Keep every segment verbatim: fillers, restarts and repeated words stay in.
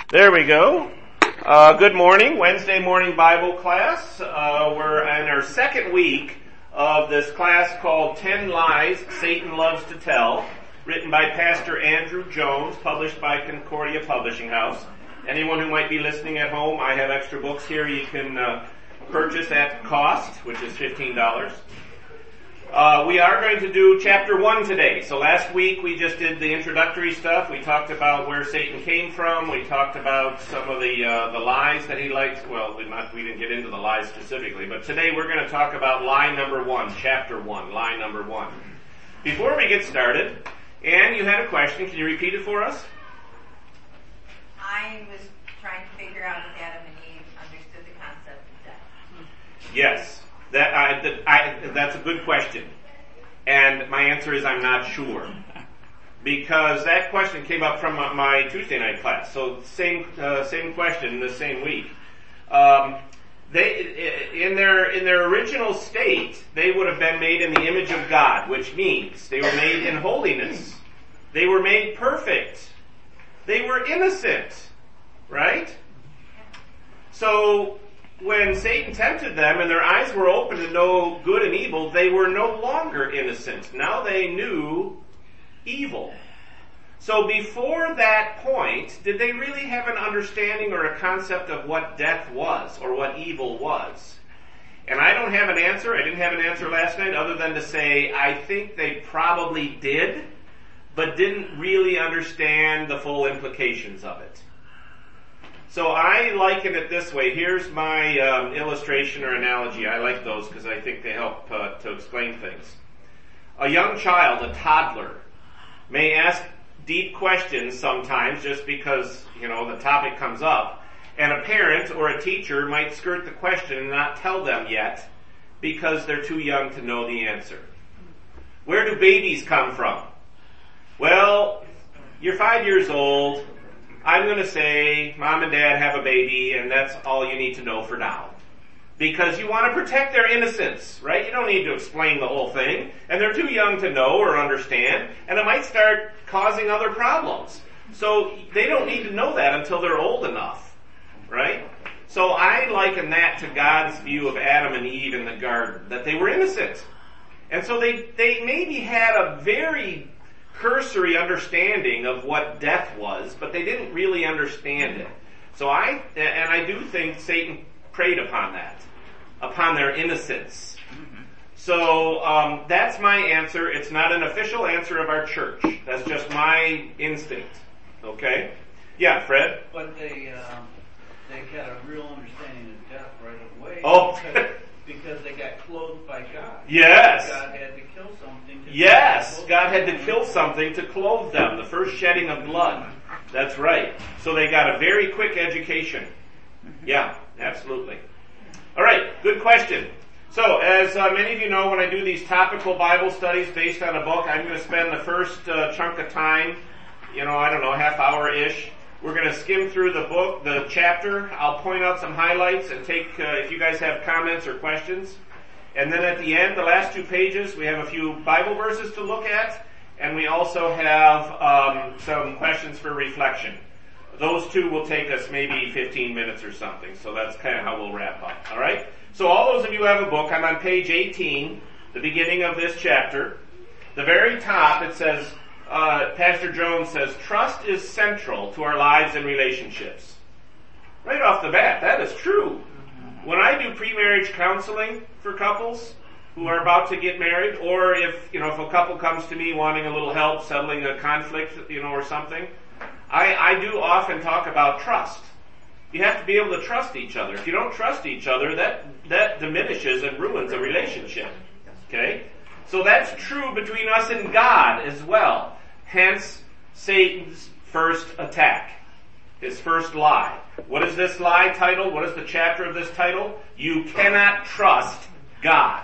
There we go. Uh, good morning, Wednesday morning Bible class. Uh, we're in our second week of this class called Ten Lies Satan Loves to Tell, written by Pastor Andrew Jones, published by Concordia Publishing House. Anyone who might be listening at home, I have extra books here you can uh, purchase at cost, which is fifteen dollars. Uh, we are going to do chapter one today. So last week we just did the introductory stuff. We talked about where Satan came from. We talked about some of the uh, the lies that he likes. Well, we, not, we didn't get into the lies specifically, but today we're going to talk about lie number one, chapter one, lie number one. Before we get started, Anne, you had a question. Can you repeat it for us? I was trying to figure out if Adam and Eve understood the concept of death. Yes. That, I, that I, that's a good question. And my answer is I'm not sure. Because that question came up from my, my Tuesday night class. So same uh, same question the same week. Um, they in their in their original state, they would have been made in the image of God, which means they were made in holiness. They were made perfect. They were innocent, right? So when Satan tempted them and their eyes were open to know good and evil, they were no longer innocent. Now they knew evil. So before that point, did they really have an understanding or a concept of what death was or what evil was? And I don't have an answer. I didn't have an answer last night other than to say I think they probably did, but didn't really understand the full implications of it. So I liken it this way. Here's my um, illustration or analogy. I like those because I think they help uh, to explain things. A young child, a toddler, may ask deep questions sometimes just because, you know, the topic comes up. And a parent or a teacher might skirt the question and not tell them yet because they're too young to know the answer. Where do babies come from? Well, you're five years old. I'm going to say mom and dad have a baby and that's all you need to know for now. Because you want to protect their innocence, right? You don't need to explain the whole thing. And they're too young to know or understand. And it might start causing other problems. So they don't need to know that until they're old enough, right? So I liken that to God's view of Adam and Eve in the garden, that they were innocent. And so they, they maybe had a very cursory understanding of what death was, but they didn't really understand it. So I, and I do think Satan preyed upon that, upon their innocence. Mm-hmm. So um, that's my answer. It's not an official answer of our church. That's just my instinct. Okay? Yeah, Fred? But they um, they got a real understanding of death right away. Oh. because, because they got clothed by God. Yes. God had to kill something. To yes. God had to kill something to clothe them. The first shedding of blood. That's right. So they got a very quick education. Yeah, absolutely. All right. Good question. So, as uh, many of you know, when I do these topical Bible studies based on a book, I'm going to spend the first uh, chunk of time, you know, I don't know, half hour-ish. We're going to skim through the book, the chapter. I'll point out some highlights and take, uh, if you guys have comments or questions. And then at the end, the last two pages, we have a few Bible verses to look at, and we also have um, some questions for reflection. Those two will take us maybe fifteen minutes or something, so that's kind of how we'll wrap up. All right? So all those of you who have a book, I'm on page eighteen, the beginning of this chapter. The very top, it says, uh, Pastor Jones says, trust is central to our lives and relationships. Right off the bat, that is true. When I do pre-marriage counseling for couples who are about to get married, or if, you know, if a couple comes to me wanting a little help settling a conflict, you know, or something, I, I do often talk about trust. You have to be able to trust each other. If you don't trust each other, that, that diminishes and ruins a relationship. Okay? So that's true between us and God as well. Hence, Satan's first attack. His first lie. What is this lie titled? What is the chapter of this title? You cannot trust God.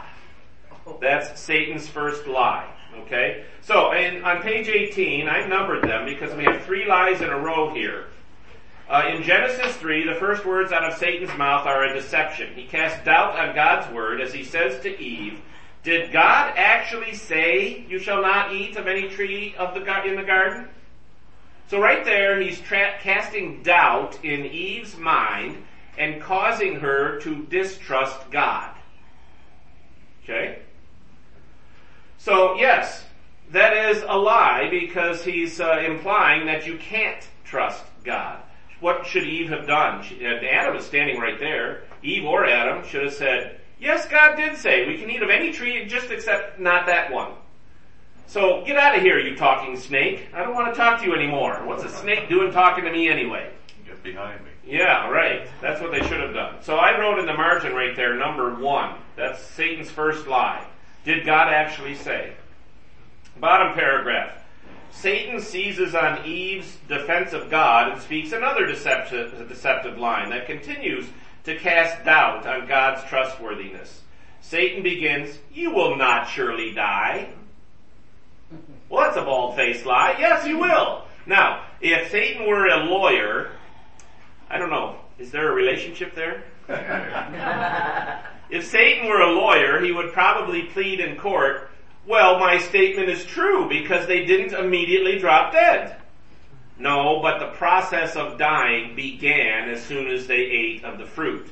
That's Satan's first lie. Okay? So, in, on page eighteen, I numbered them because we have three lies in a row here. Uh, in Genesis three, the first words out of Satan's mouth are a deception. He casts doubt on God's word as he says to Eve, did God actually say, you shall not eat of any tree of the in the garden? So right there, he's tra- casting doubt in Eve's mind and causing her to distrust God. Okay? So, yes, that is a lie because he's uh, implying that you can't trust God. What should Eve have done? She, uh, Adam is standing right there. Eve or Adam should have said, yes, God did say we can eat of any tree just except not that one. So get out of here, you talking snake. I don't want to talk to you anymore. What's a snake doing talking to me anyway? Get behind me. Yeah, right. That's what they should have done. So I wrote in the margin right there, number one. That's Satan's first lie. Did God actually say? Bottom paragraph. Satan seizes on Eve's defense of God and speaks another deceptive, deceptive line that continues to cast doubt on God's trustworthiness. Satan begins, you will not surely die. Well, that's a bald-faced lie. Yes, you will. Now, if Satan were a lawyer, I don't know, is there a relationship there? If Satan were a lawyer, he would probably plead in court, well, my statement is true because they didn't immediately drop dead. No, but the process of dying began as soon as they ate of the fruit.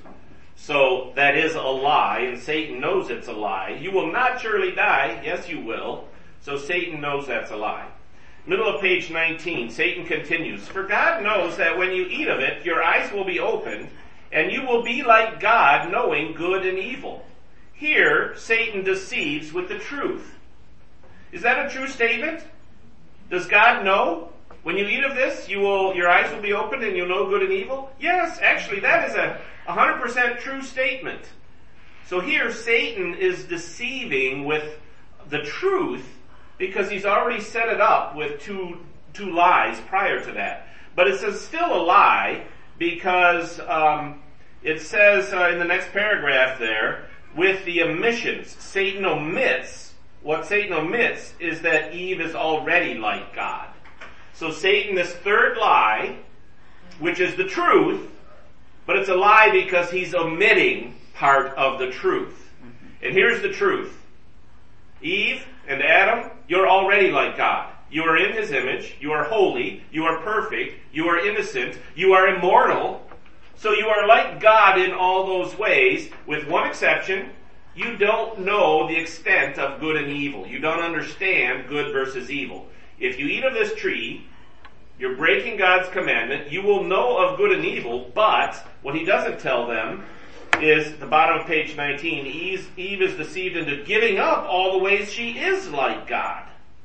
So that is a lie, and Satan knows it's a lie. You will not surely die. Yes, you will. So Satan knows that's a lie. Middle of page nineteen, Satan continues, for God knows that when you eat of it, your eyes will be opened, and you will be like God, knowing good and evil. Here, Satan deceives with the truth. Is that a true statement? Does God know? When you eat of this, you will, your eyes will be opened and you'll know good and evil? Yes, actually, that is a one hundred percent true statement. So here, Satan is deceiving with the truth because he's already set it up with two, two lies prior to that. But it's a, still a lie because um, it says uh, in the next paragraph there, with the omissions, Satan omits, what Satan omits is that Eve is already like God. So Satan, this third lie, which is the truth, but it's a lie because he's omitting part of the truth. And here's the truth. Eve and Adam, you're already like God. You are in His image. You are holy. You are perfect. You are innocent. You are immortal. So you are like God in all those ways, with one exception. You don't know the extent of good and evil. You don't understand good versus evil. If you eat of this tree, you're breaking God's commandment. You will know of good and evil, but what he doesn't tell them is, the bottom of page nineteen, Eve, Eve is deceived into giving up all the ways she is like God.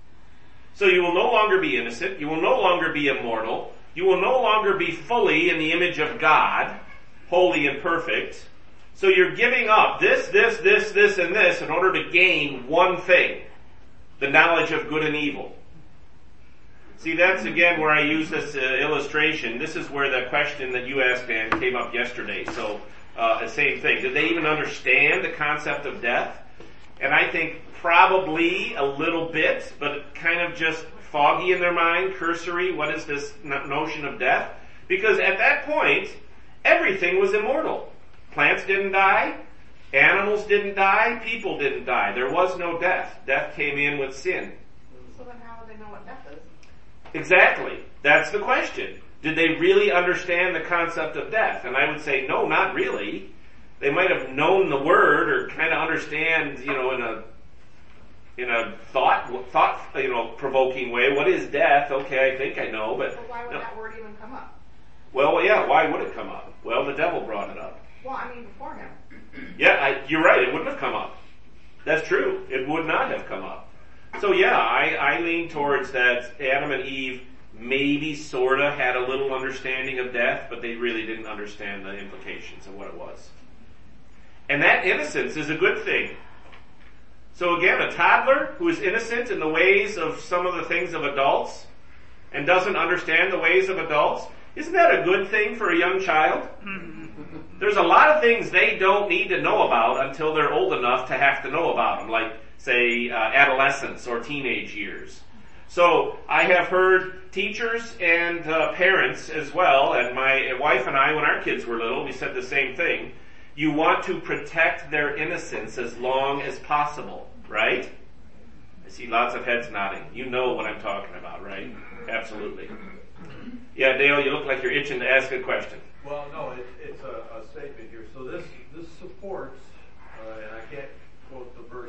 So you will no longer be innocent. You will no longer be immortal. You will no longer be fully in the image of God, holy and perfect. So you're giving up this, this, this, this, and this in order to gain one thing, the knowledge of good and evil. See, that's again where I use this uh, illustration. This is where the question that you asked, Dan, came up yesterday. So, uh, the same thing. Did they even understand the concept of death? And I think probably a little bit, but kind of just foggy in their mind, cursory. What is this notion of death? Because at that point, everything was immortal. Plants didn't die. Animals didn't die. People didn't die. There was no death. Death came in with sin. So then how would they know what death is? Exactly. That's the question. Did they really understand the concept of death? And I would say, no, not really. They might have known the word or kind of understand, you know, in a in a thought thought you know provoking way. What is death? Okay, I think I know, but Well, why would no. that word even come up? Well, yeah. Why would it come up? Well, the devil brought it up. Well, I mean before him. Yeah, I, you're right. It wouldn't have come up. That's true. It would not have come up. So yeah, I, I lean towards that Adam and Eve maybe sorta had a little understanding of death, but they really didn't understand the implications of what it was. And that innocence is a good thing. So again, a toddler who is innocent in the ways of some of the things of adults and doesn't understand the ways of adults, isn't that a good thing for a young child? There's a lot of things they don't need to know about until they're old enough to have to know about them, like, say, uh, adolescence or teenage years. So I have heard teachers and uh, parents as well, and my wife and I, when our kids were little, we said the same thing. You want to protect their innocence as long as possible, right? I see lots of heads nodding. You know what I'm talking about, right? Absolutely. Yeah, Dale, you look like you're itching to ask a question. Well, no, it, it's a, a statement here. So this this supports, uh, and I can't quote the verses.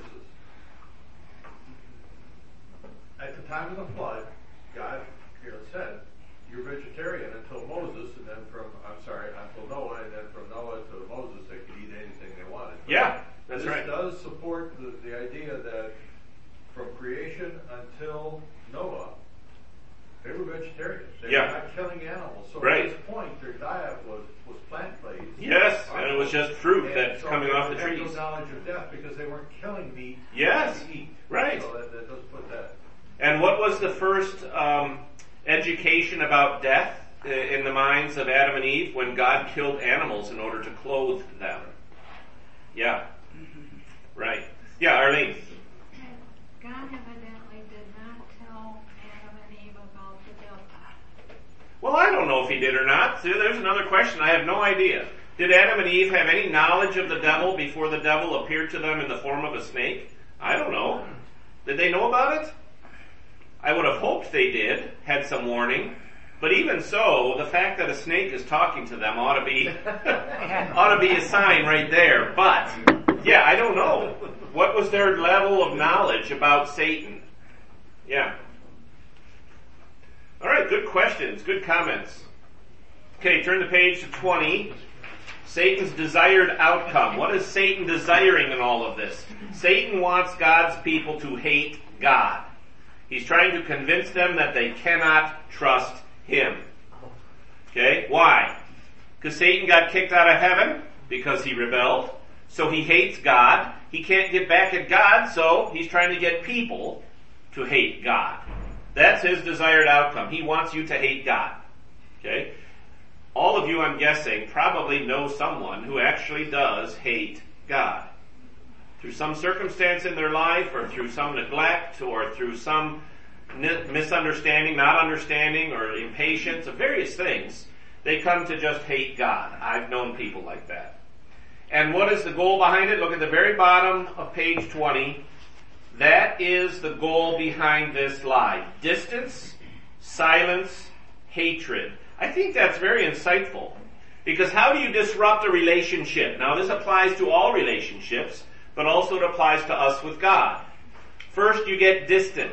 At the time of the flood, God, you know, said, "You're vegetarian until Moses," and then from I'm sorry, until Noah, and then from Noah to Moses, they could eat anything they wanted. But Yeah, that's this right. This does support the, the idea that from creation until Noah, they were vegetarians. They Yeah. were not killing animals. So Right. at this point, their diet was, was plant-based. Yes, and it was just fruit And that's so coming they off the had trees. no knowledge of death because they weren't killing meat Yes, to eat. right. So that, that does put that. And what was the first um, education about death i- in the minds of Adam and Eve? When God killed animals in order to clothe them. Yeah. Right. Yeah, Arlene. God evidently did not tell Adam and Eve about the devil. Well, I don't know if he did or not. See, there's another question. I have no idea. Did Adam and Eve have any knowledge of the devil before the devil appeared to them in the form of a snake? I don't know. Did they know about it? I would have hoped they did, had some warning. But even so, the fact that a snake is talking to them ought to be ought to be a sign right there. But yeah, I don't know. What was their level of knowledge about Satan? Yeah. All right, good questions, good comments. Okay, turn the page to twenty. Satan's desired outcome. What is Satan desiring in all of this? Satan wants God's people to hate God. He's trying to convince them that they cannot trust him. Okay, why? Because Satan got kicked out of heaven because he rebelled. So he hates God. He can't get back at God, so he's trying to get people to hate God. That's his desired outcome. He wants you to hate God. Okay? All of you, I'm guessing, probably know someone who actually does hate God. Through some circumstance in their life, or through some neglect, or through some misunderstanding, not understanding, or impatience, of various things, they come to just hate God. I've known people like that. And what is the goal behind it? Look at the very bottom of page twenty. That is the goal behind this lie. Distance, silence, hatred. I think that's very insightful. Because how do you disrupt a relationship? Now this applies to all relationships, but also it applies to us with God. First, you get distant.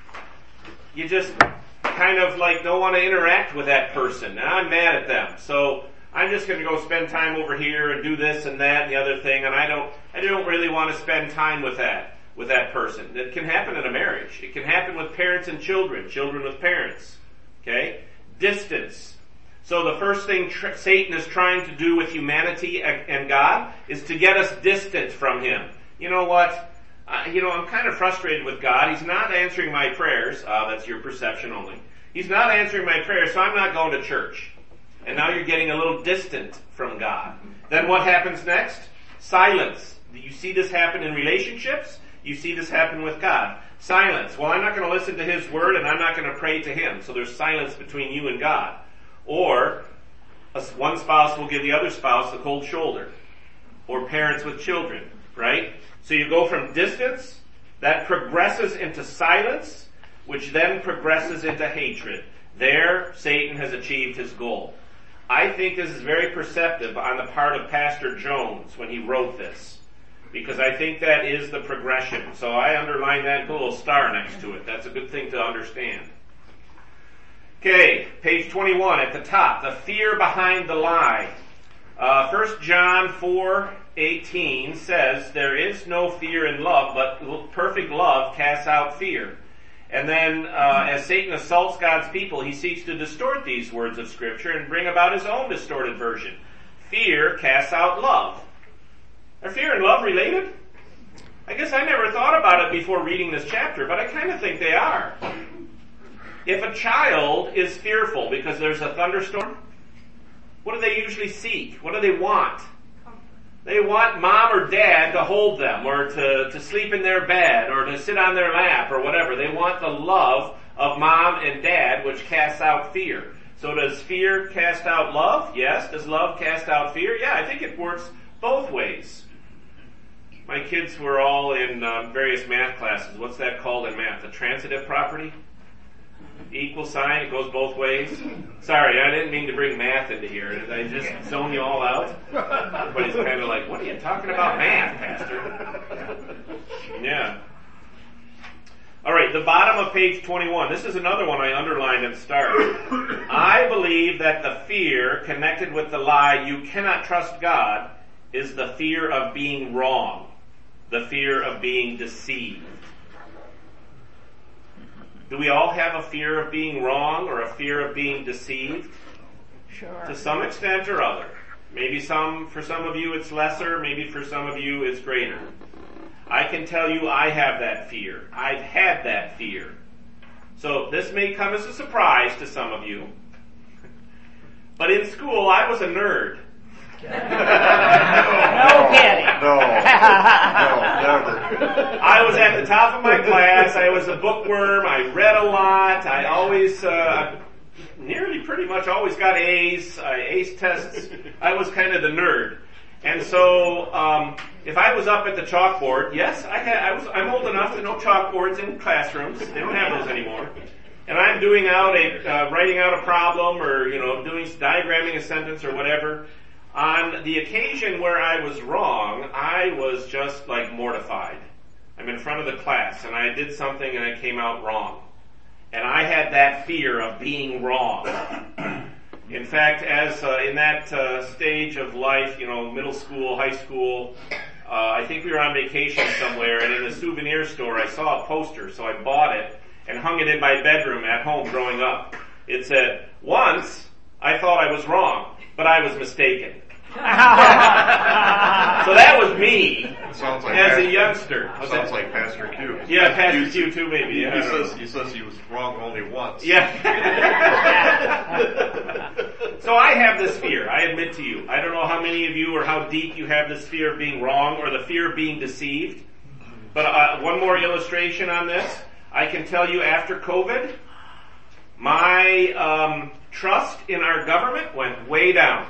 You just kind of like don't want to interact with that person. Now I'm mad at them, so I'm just going to go spend time over here and do this and that and the other thing, and I don't, I don't really want to spend time with that, with that person. It can happen in a marriage. It can happen with parents and children, children with parents. Okay? Distance. So the first thing tr- Satan is trying to do with humanity and God is to get us distant from him. You know what? Uh, you know, I'm kind of frustrated with God. He's not answering my prayers. Uh, that's your perception only. He's not answering my prayers, so I'm not going to church. And now you're getting a little distant from God. Then what happens next? Silence. Do you see this happen in relationships? You see this happen with God. Silence. Well, I'm not going to listen to his word and I'm not going to pray to him. So there's silence between you and God. Or a, one spouse will give the other spouse the cold shoulder. Or parents with children, right? So you go from distance, that progresses into silence, which then progresses into hatred. There, Satan has achieved his goal. I think this is very perceptive on the part of Pastor Jones when he wrote this, because I think that is the progression. So I underline that, put a little star next to it. That's a good thing to understand. Okay, page twenty-one at the top, the fear behind the lie. Uh, First John four eighteen says, there is no fear in love, but perfect love casts out fear. And then, uh, as Satan assaults God's people, he seeks to distort these words of Scripture and bring about his own distorted version. Fear casts out love. Are fear and love related? I guess I never thought about it before reading this chapter, but I kind of think they are. If a child is fearful because there's a thunderstorm, what do they usually seek? What do they want? They want mom or dad to hold them, or to, to sleep in their bed, or to sit on their lap, or whatever. They want the love of mom and dad, which casts out fear. So does fear cast out love? Yes. Does love cast out fear? Yeah, I think it works both ways. My kids were all in um, various math classes. What's that called in math? The transitive property? Equal sign, it goes both ways. Sorry, I didn't mean to bring math into here. Did I just zone you all out? Everybody's kind of like, what are you talking about math, Pastor? Yeah. All right, the bottom of page twenty-one. This is another one I underlined at the start. I believe that the fear connected with the lie, you cannot trust God, is the fear of being wrong, the fear of being deceived. Do we all have a fear of being wrong or a fear of being deceived? Sure. To some extent or other. Maybe some, for some of you it's lesser, maybe for some of you it's greater. I can tell you I have that fear. I've had that fear. So this may come as a surprise to some of you. But in school I was a nerd. No kidding. No. No, never. I was at the top of my class. I was a bookworm. I read a lot. I always, uh, nearly pretty much always got A's. I aced tests. I was kind of the nerd. And so, um, if I was up at the chalkboard, yes, I had, I was, I'm old enough to know chalkboards in classrooms. They don't have those anymore. And I'm doing out a, uh, writing out a problem or, you know, doing, diagramming a sentence or whatever. On the occasion where I was wrong, I was just like mortified. I'm in front of the class and I did something and I came out wrong. And I had that fear of being wrong. In fact, as uh, in that uh, stage of life, you know, middle school, high school, uh, I think we were on vacation somewhere, and in a souvenir store I saw a poster, so I bought it and hung it in my bedroom at home growing up. It said, "Once I thought I was wrong, but I was mistaken." So that was me Sounds like as Pastor, a youngster. Was Sounds that- like Pastor Q. Yeah, Pastor Q too, maybe. He, Yeah, I don't know. says, he says he was wrong only once. Yeah. So I have this fear, I admit to you. I don't know how many of you or how deep you have this fear of being wrong or the fear of being deceived. But uh, one more illustration on this. I can tell you after COVID, my um, trust in our government went way down.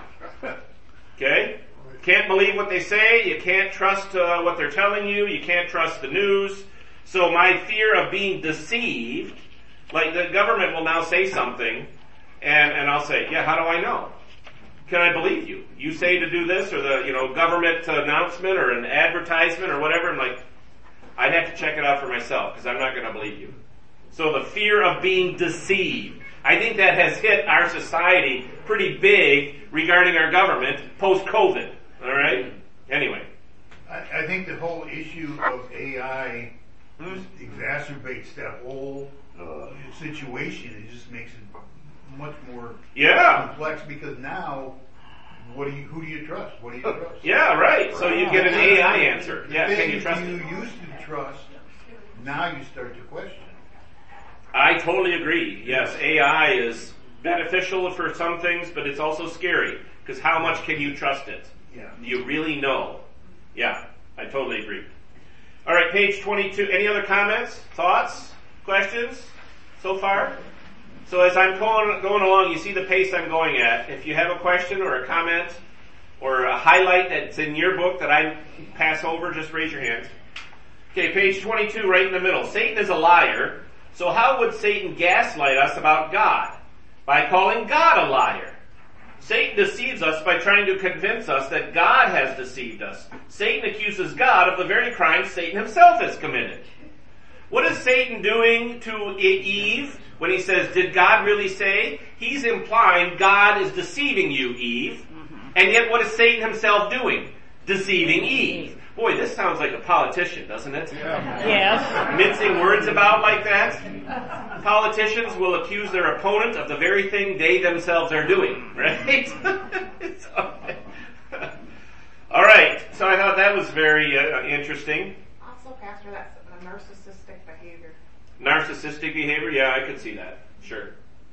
Okay? Can't believe what they say. You can't trust uh, what they're telling you. You can't trust the news. So my fear of being deceived, like the government will now say something, and, and I'll say, yeah, how do I know? Can I believe you? You say to do this, or the, you know, government announcement, or an advertisement, or whatever. I'm like, I'd have to check it out for myself, because I'm not going to believe you. So the fear of being deceived. I think that has hit our society pretty big regarding our government post-COVID. All right? Anyway. I, I think the whole issue of A I just exacerbates that whole uh, situation. It just makes it much more Yeah. complex because now, what do you? Who do you trust? What do you trust? Yeah, right. So you get an A I answer. The Yeah, can you things trust you it? used to trust, now you start to question. I totally agree. Yes, A I is beneficial for some things, but it's also scary. Because how much can you trust it? Yeah. Do you really know? Yeah, I totally agree. All right, page twenty-two. Any other comments, thoughts, questions so far? So as I'm going, going along, you see the pace I'm going at. If you have a question or a comment or a highlight that's in your book that I pass over, just raise your hand. Okay, page twenty-two, right in the middle. Satan is a liar. So how would Satan gaslight us about God? By calling God a liar. Satan deceives us by trying to convince us that God has deceived us. Satan accuses God of the very crimes Satan himself has committed. What is Satan doing to Eve when he says, did God really say? He's implying God is deceiving you, Eve. And yet what is Satan himself doing? Deceiving Eve. Boy, this sounds like a politician, doesn't it? Yeah. Yes. Mincing words about like that. Politicians will accuse their opponent of the very thing they themselves are doing, right? So, all right. So I thought that was very uh, interesting. Also, Pastor, that's a narcissistic behavior. Narcissistic behavior? Yeah, I could see that. Sure.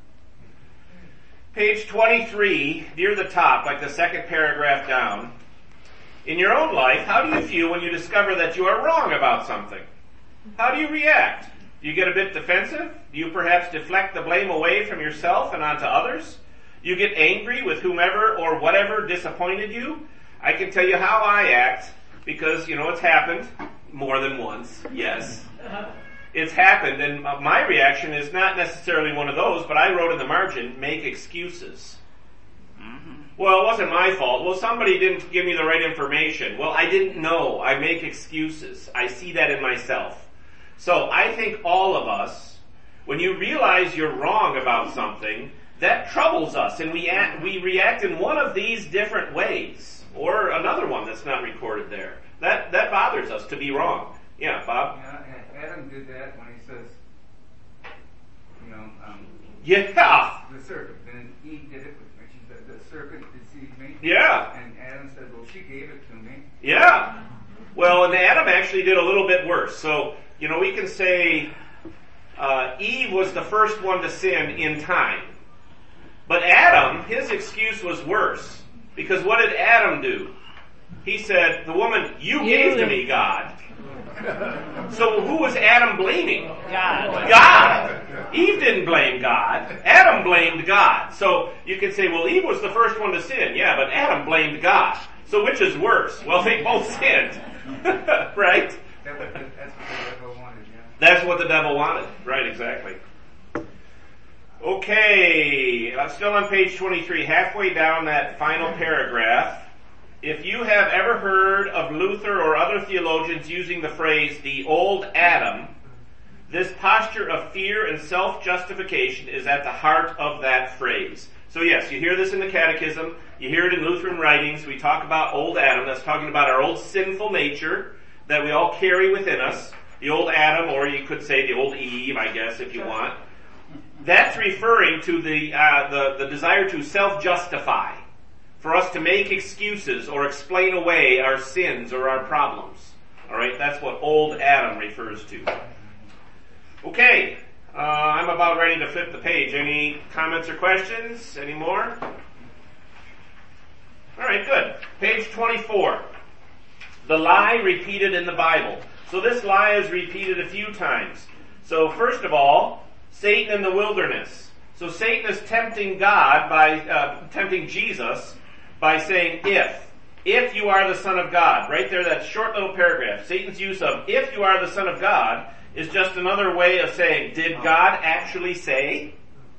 Page twenty-three, near the top, like the second paragraph down. In your own life, how do you feel when you discover that you are wrong about something? How do you react? Do you get a bit defensive? Do you perhaps deflect the blame away from yourself and onto others? Do you get angry with whomever or whatever disappointed you? I can tell you how I act because, you know, it's happened more than once, yes. it's happened, and my reaction is not necessarily one of those, but I wrote in the margin, make excuses. Well, it wasn't my fault. Well, somebody didn't give me the right information. Well, I didn't know. I make excuses. I see that in myself. So I think all of us, when you realize you're wrong about something, that troubles us, and we act, we react in one of these different ways, or another one that's not recorded there. That that bothers us to be wrong. Yeah, Bob? Yeah, Adam did that when he says, you know, um, Yeah. the serpent. Then Eve did it when she said, the serpent deceived me. Yeah. And Adam said, well, she gave it to me. Yeah. Well, and Adam actually did a little bit worse. So, you know, we can say uh, Eve was the first one to sin in time. But Adam, his excuse was worse. Because what did Adam do? He said, the woman, you gave to me, God. So who was Adam blaming? God. God. Eve didn't blame God. Adam blamed God. So you could say, well, Eve was the first one to sin. Yeah, but Adam blamed God. So which is worse? Well, they both sinned. Right? That was, that's what the devil wanted, yeah. That's what the devil wanted. Right, exactly. Okay, I'm still on page twenty-three, halfway down that final paragraph. If you have ever heard of Luther or other theologians using the phrase, the old Adam, this posture of fear and self-justification is at the heart of that phrase. So yes, you hear this in the Catechism, you hear it in Lutheran writings, we talk about old Adam, that's talking about our old sinful nature that we all carry within us, the old Adam, or you could say the old Eve, I guess, if you want. That's referring to the, uh, the, the desire to self-justify, for us to make excuses or explain away our sins or our problems. Alright, that's what old Adam refers to. Okay, uh, I'm about ready to flip the page. Any comments or questions? Any more? Alright, good. Page twenty-four. The lie repeated in the Bible. So this lie is repeated a few times. So first of all, Satan in the wilderness. So Satan is tempting God by, uh, tempting Jesus by saying, if. If you are the Son of God. Right there, that short little paragraph. Satan's use of, if you are the Son of God, is just another way of saying, did God actually say?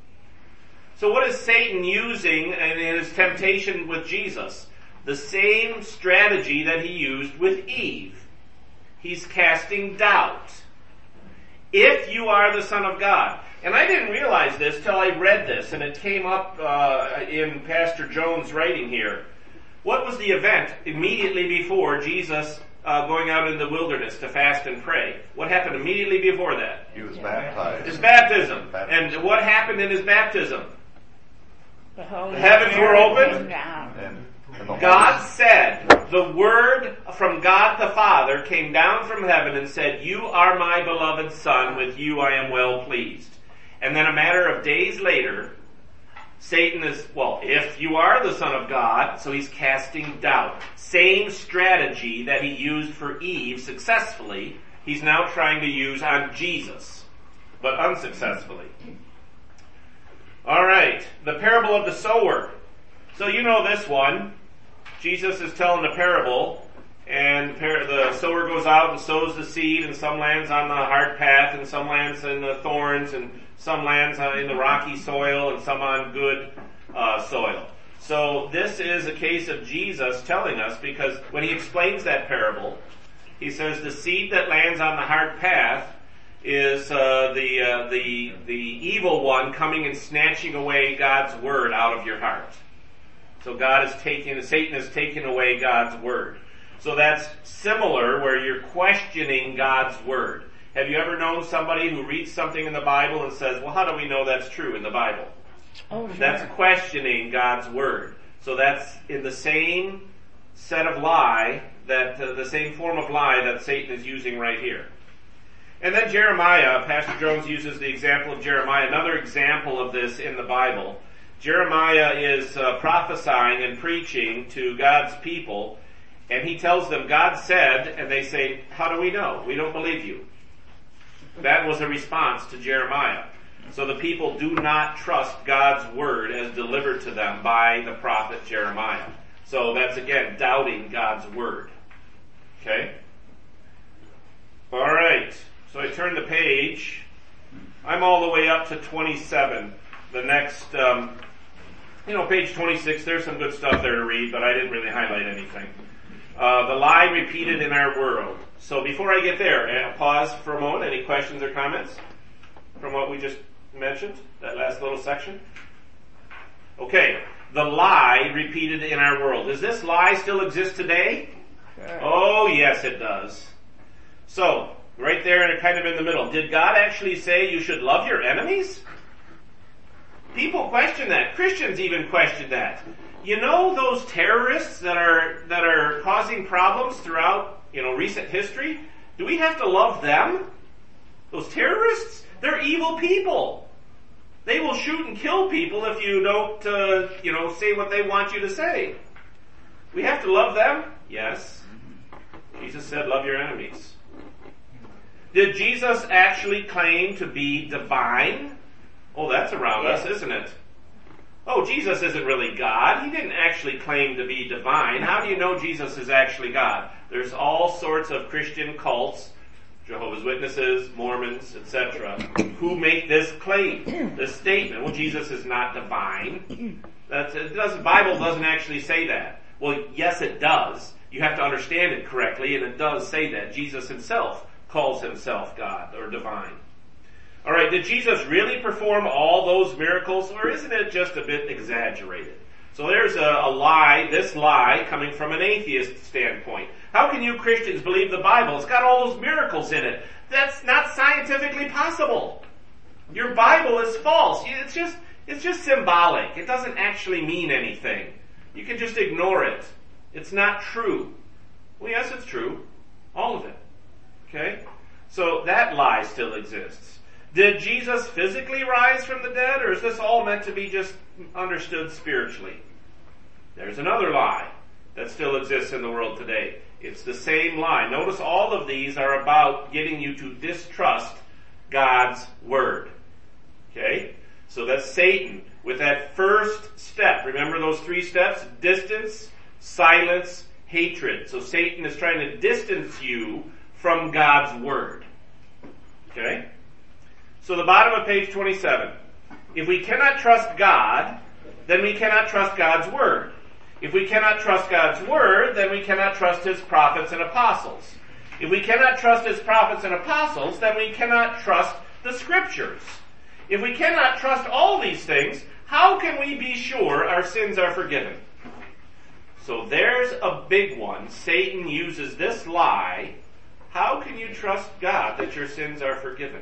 So what is Satan using in his temptation with Jesus? The same strategy that he used with Eve. He's casting doubt. If you are the Son of God. And I didn't realize this till I read this, and it came up uh, in Pastor Jones' writing here. What was the event immediately before Jesus uh, going out in the wilderness to fast and pray? What happened immediately before that? He was baptized. His baptism. Baptism. And what happened in his baptism? The, Holy The heavens were opened. Spirit down. And, and the God said, the word from God the Father came down from heaven and said, you are my beloved Son, with you I am well pleased. And then a matter of days later, Satan is, well, if you are the Son of God, so he's casting doubt. Same strategy that he used for Eve successfully, he's now trying to use on Jesus, but unsuccessfully. Alright, the parable of the sower. So you know this one. Jesus is telling the parable, and the sower goes out and sows the seed, and some lands on the hard path, and some lands in the thorns, and some lands in the rocky soil, and some on good uh, soil. So this is a case of Jesus telling us, because when he explains that parable, he says the seed that lands on the hard path is uh, the uh, the the evil one coming and snatching away God's word out of your heart. So God is taking, Satan is taking away God's word. So that's similar where you're questioning God's word. Have you ever known somebody who reads something in the Bible and says, well, how do we know that's true in the Bible? Oh, sure. That's questioning God's word. So that's in the same set of lie, that uh, the same form of lie that Satan is using right here. And then Jeremiah, Pastor Jones uses the example of Jeremiah, another example of this in the Bible. Jeremiah is uh, prophesying and preaching to God's people, and he tells them, God said, and they say, how do we know? We don't believe you. That was a response to Jeremiah. So the people do not trust God's word as delivered to them by the prophet Jeremiah. So that's again doubting God's word. Okay? Alright. So I turn the page. I'm all the way up to twenty-seven. The next, um, you know, page twenty-six, there's some good stuff there to read, but I didn't really highlight anything. Uh, the lie repeated in our world. So before I get there, uh, pause for a moment. Any questions or comments from what we just mentioned, that last little section? Okay, the lie repeated in our world. Does this lie still exist today? Sure. Oh, yes, it does. So, right there, kind of in the middle, did God actually say you should love your enemies? People question that. Christians even question that. You know those terrorists that are that are causing problems throughout, you know, recent history? Do we have to love them? Those terrorists? They're evil people. They will shoot and kill people if you don't, uh, you know, say what they want you to say. We have to love them? Yes. Jesus said, love your enemies. Did Jesus actually claim to be divine? Oh, that's around Yes. us, isn't it? Oh, Jesus isn't really God. He didn't actually claim to be divine. How do you know Jesus is actually God? There's all sorts of Christian cults, Jehovah's Witnesses, Mormons, et cetera, who make this claim, this statement. Well, Jesus is not divine. That's, it doesn't, the Bible doesn't actually say that. Well, yes, it does. You have to understand it correctly, and it does say that. Jesus himself calls himself God or divine. All right, did Jesus really perform all those miracles, or isn't it just a bit exaggerated? So there's a, a lie, this lie, coming from an atheist standpoint. How can you Christians believe the Bible? It's got all those miracles in it. That's not scientifically possible. Your Bible is false. It's just, it's just symbolic. It doesn't actually mean anything. You can just ignore it. It's not true. Well, yes, it's true. All of it. Okay? So that lie still exists. Did Jesus physically rise from the dead, or is this all meant to be just understood spiritually? There's another lie that still exists in the world today. It's the same lie. Notice all of these are about getting you to distrust God's Word. Okay? So that's Satan with that first step. Remember those three steps? Distance, silence, hatred. So Satan is trying to distance you from God's Word. Okay? So the bottom of page twenty-seven. If we cannot trust God, then we cannot trust God's Word. If we cannot trust God's Word, then we cannot trust His prophets and apostles. If we cannot trust His prophets and apostles, then we cannot trust the Scriptures. If we cannot trust all these things, how can we be sure our sins are forgiven? So there's a big one. Satan uses this lie. How can you trust God that your sins are forgiven?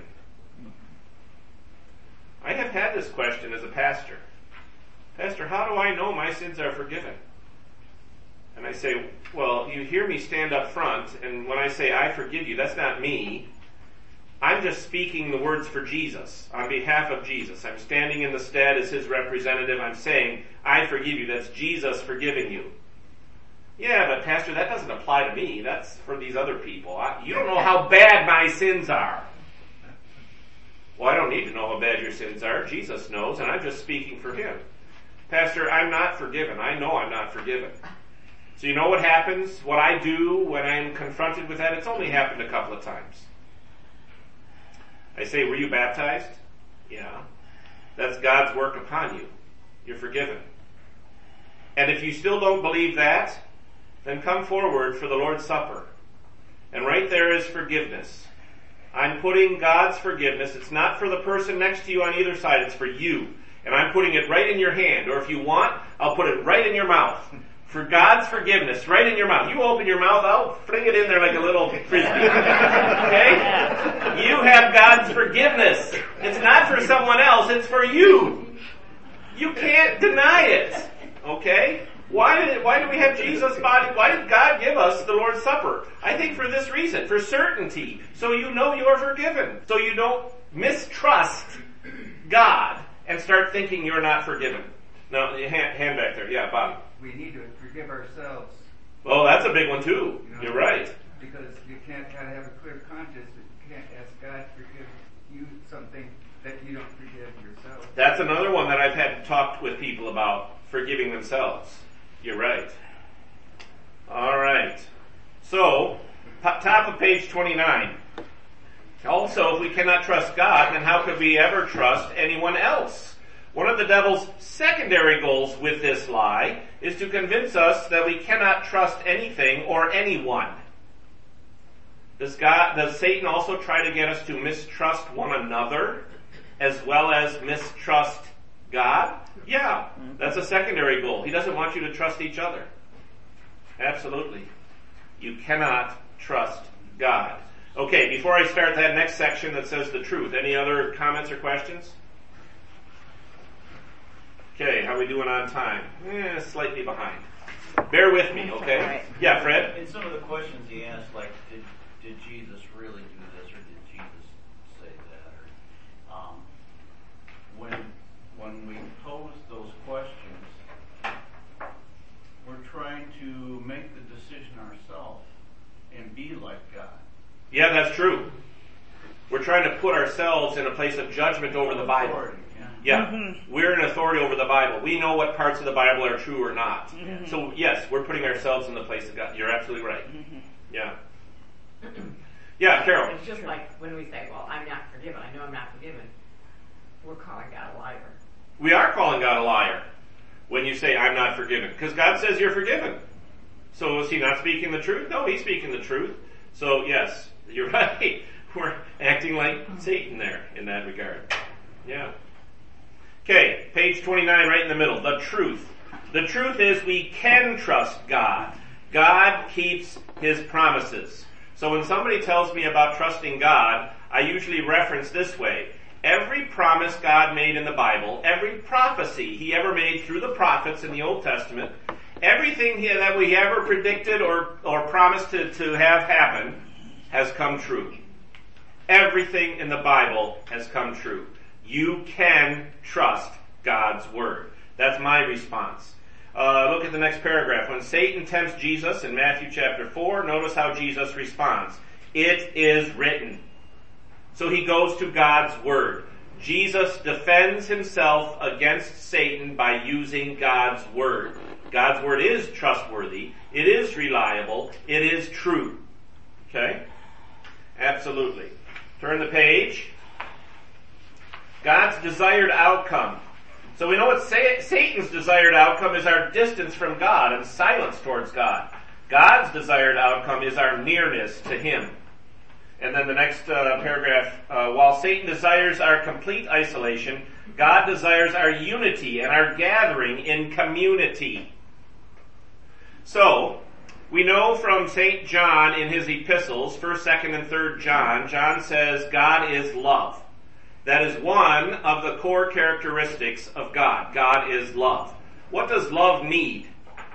I have had this question as a pastor. Pastor, how do I know my sins are forgiven? And I say, well, you hear me stand up front, and when I say I forgive you, that's not me. I'm just speaking the words for Jesus, on behalf of Jesus. I'm standing in the stead as His representative. I'm saying, I forgive you. That's Jesus forgiving you. Yeah, but Pastor, that doesn't apply to me. That's for these other people. I, you don't know how bad my sins are. Well, I don't need to know how bad your sins are. Jesus knows, and I'm just speaking for Him. Pastor, I'm not forgiven. I know I'm not forgiven. So you know what happens? What I do when I'm confronted with that? It's only happened a couple of times. I say, were you baptized? Yeah. That's God's work upon you. You're forgiven. And if you still don't believe that, then come forward for the Lord's Supper. And right there is forgiveness. I'm putting God's forgiveness. It's not for the person next to you on either side. It's for you. And I'm putting it right in your hand. Or if you want, I'll put it right in your mouth. For God's forgiveness, right in your mouth. You open your mouth, I'll fling it in there like a little frisbee. Okay? You have God's forgiveness. It's not for someone else. It's for you. You can't deny it. Okay? Why did, why do we have Jesus' body? Why did God give us the Lord's Supper? I think for this reason, for certainty. So you know you're forgiven. So you don't mistrust God and start thinking you're not forgiven. No, hand, hand back there. Yeah, Bob. We need to forgive ourselves. Oh, that's a big one too. You know, You're right. Because you can't kind of have a clear conscience. You can't ask God to forgive you something that you don't forgive yourself. That's another one that I've had talked with people about, forgiving themselves. You're right. All right. So, top of page twenty-nine. Also, if we cannot trust God, then how could we ever trust anyone else? One of the devil's secondary goals with this lie is to convince us that we cannot trust anything or anyone. Does God, does Satan also try to get us to mistrust one another as well as mistrust God? Yeah, that's a secondary goal. He doesn't want you to trust each other. Absolutely. You cannot trust God. Okay, before I start that next section that says the truth, any other comments or questions? Okay, how are we doing on time? Eh, slightly behind. Bear with me, okay? Yeah, Fred? In some of the questions he asked, like, did did Jesus really do this, or did Jesus say that? Or, um, when when we pose those questions, we're trying to make the decision ourselves and be like God. Yeah, that's true. We're trying to put ourselves in a place of judgment over the Bible. Authority, yeah. Yeah, Mm-hmm. we're an authority over the Bible. We know what parts of the Bible are true or not. Mm-hmm. So yes, we're putting ourselves in the place of God. You're absolutely right. Mm-hmm. Yeah. Yeah, Carol. It's just like when we say, well, I'm not forgiven. I know I'm not forgiven. We're calling God a liar. We are calling God a liar when you say, I'm not forgiven. Because God says you're forgiven. So is he not speaking the truth? No, he's speaking the truth. So yes, you're right. We're acting like Satan there in that regard. Yeah. Okay, page twenty-nine, right in the middle. The truth. The truth is we can trust God. God keeps his promises. So when somebody tells me about trusting God, I usually reference this way. Every promise God made in the Bible, every prophecy he ever made through the prophets in the Old Testament, everything he, that we ever predicted or, or promised to, to have happen has come true. Everything in the Bible has come true. You can trust God's Word. That's my response. Uh, look at the next paragraph. When Satan tempts Jesus in Matthew chapter four, notice how Jesus responds. It is written. So he goes to God's Word. Jesus defends himself against Satan by using God's Word. God's Word is trustworthy. It is reliable. It is true. Okay? Absolutely. Turn the page. God's desired outcome. So we know what Sa- Satan's desired outcome is our distance from God and silence towards God. God's desired outcome is our nearness to him. And then the next uh, paragraph, uh, while Satan desires our complete isolation, God desires our unity and our gathering in community. So, we know from Saint John in his epistles, first, second, and third John, John says God is love. That is one of the core characteristics of God. God is love. What does love need?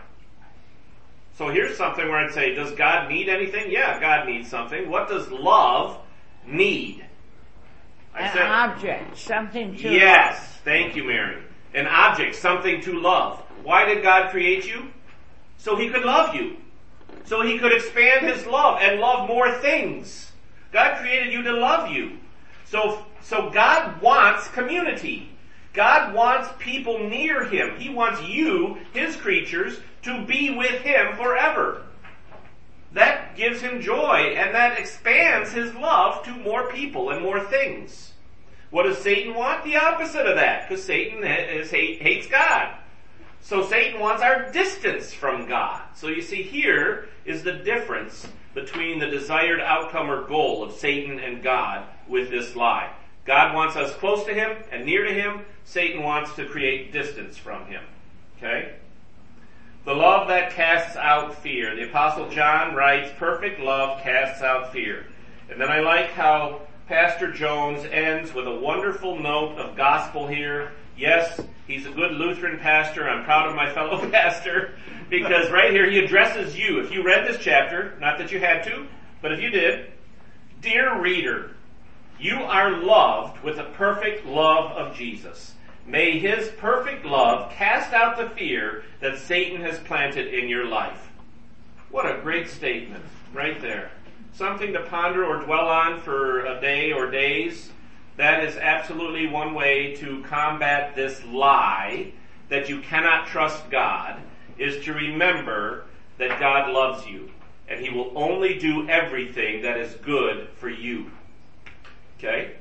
So here's something where I'd say, does God need anything? Yeah, God needs something. What does love need? I An said, object, something to yes, thank you, Mary. An object, something to love. Why did God create you? So he could love you. So he could expand his love and love more things. God created you to love you. So, so God wants community. God wants people near him. He wants you, his creatures, to be with him forever. That gives him joy, and that expands his love to more people and more things. What does Satan want? The opposite of that, because Satan is, hates God. So Satan wants our distance from God. So you see, here is the difference between the desired outcome or goal of Satan and God with this lie. God wants us close to him and near to him. Satan wants to create distance from him. Okay? The love that casts out fear. The Apostle John writes, perfect love casts out fear. And then I like how Pastor Jones ends with a wonderful note of gospel here. Yes, he's a good Lutheran pastor. I'm proud of my fellow pastor because right here he addresses you. If you read this chapter, not that you had to, but if you did, dear reader, you are loved with the perfect love of Jesus. May his perfect love cast out the fear that Satan has planted in your life. What a great statement right there. Something to ponder or dwell on for a day or days. That is absolutely one way to combat this lie that you cannot trust God, is to remember that God loves you and he will only do everything that is good for you. Okay?